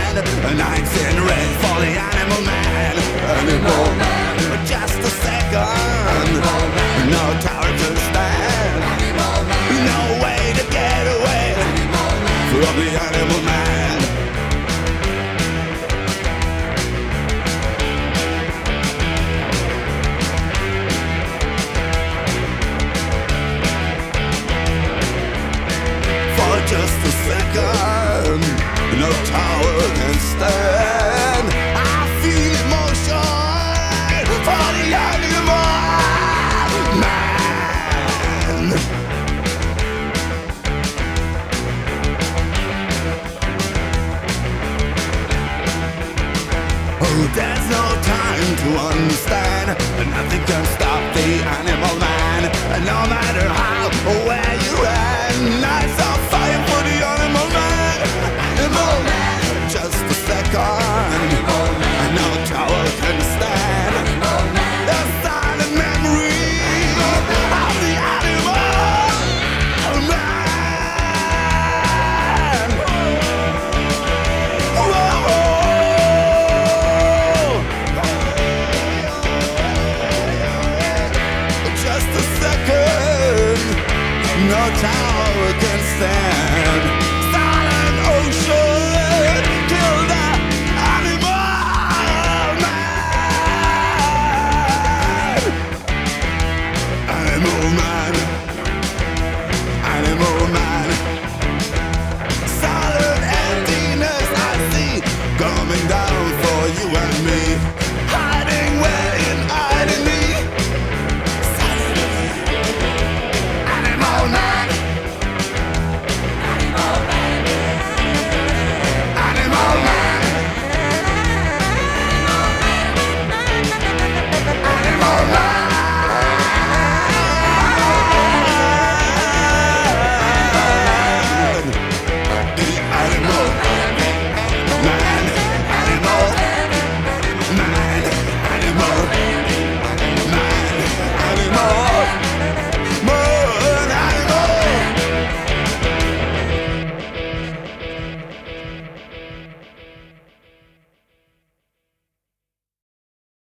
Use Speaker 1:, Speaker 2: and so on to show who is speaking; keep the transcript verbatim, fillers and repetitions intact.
Speaker 1: stand. Nights in red for the animal man. Animal man. Just a second. No tower to stand. No way to get away from the animal man. For just a second, no tower can stand. I feel emotion for the animal man. Oh, there's no time to understand. Nothing can stop the animal man. No matter how